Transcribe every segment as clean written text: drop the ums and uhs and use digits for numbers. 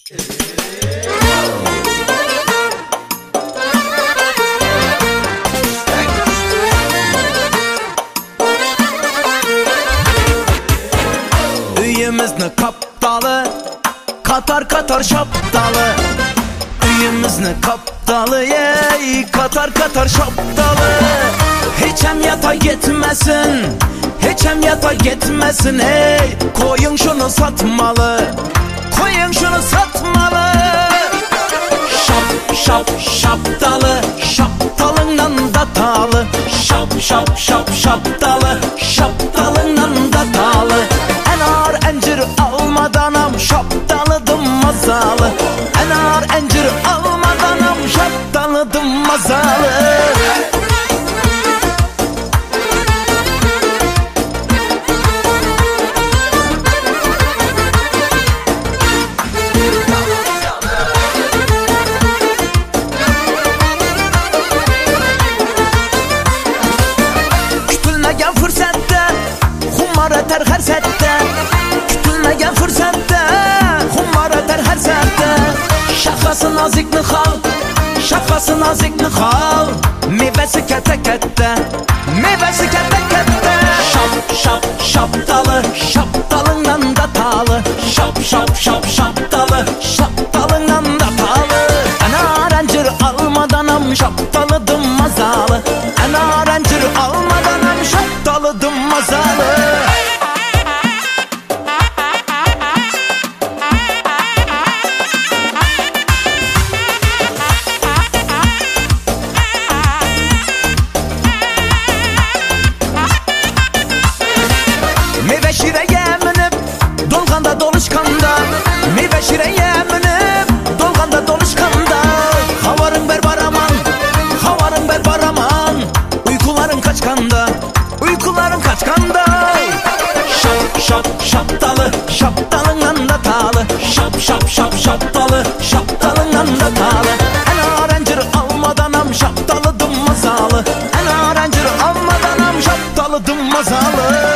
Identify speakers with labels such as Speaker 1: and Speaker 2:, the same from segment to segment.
Speaker 1: Uyumuzni kaptalı, katar katar şaptalı. Uyumuzni kaptalı, ey katar katar şaptalı. Hiçem yata gitmesin, hiçem yata gitmesin, ey. Koyun şunu satmalı, koyun şunu satmalı. Şap şap şaptalı, şaptalından da talı. Şap şap şap şaptalı, şaptalından da talı. Enar encir almadanam şaptalıdım mazalı. Enar encir almadanam şaptalıdım mazalı. Kütülmegen fırsatta humar eter her sette. Kütülmegen fırsatta humar eter her sette. Şakası nazik nıhal, şakası nazik nıhal. Meyvesi kete kette, meyvesi kete kette. Şap şap şaptalı, şaptalından da talı. Şap şap şap şaptalı, şaptalından da talı. Enar encir almadanam şaptalıdım mazalı. Enar encir almadanam şaptalıdım mazalı. Meyve şireye minip dolganda doluşkanda. Meyve şireye minip dolganda doluşkanda. Havarın berber aman, havarın berber aman. Uykuların kaçkanda, uykuların kaçkanda. Şap şap şaptalı, şaptalından da talı. Şap şap şap şaptalı, şaptalından da talı. Enar encir almadanam şaptalıdım mazalı. Enar encir almadanam şaptalıdım mazalı.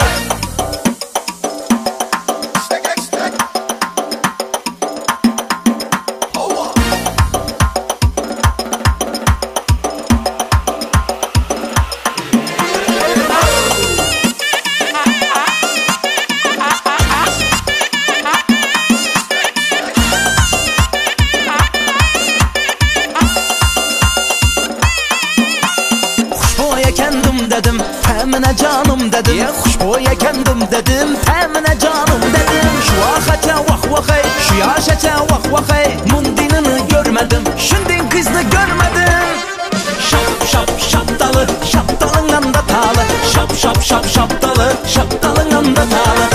Speaker 1: Kendim dedim, temine canım dedim. Hoşboya kendim dedim, temine canım dedim. Şu ahete vah vahey, şu yaşete vah vahey. Mundinini görmedim, şundin kızını görmedim. Şap şap şaptalı, şaptalından da talı. Şap şap şap şaptalı, şaptalından da talı.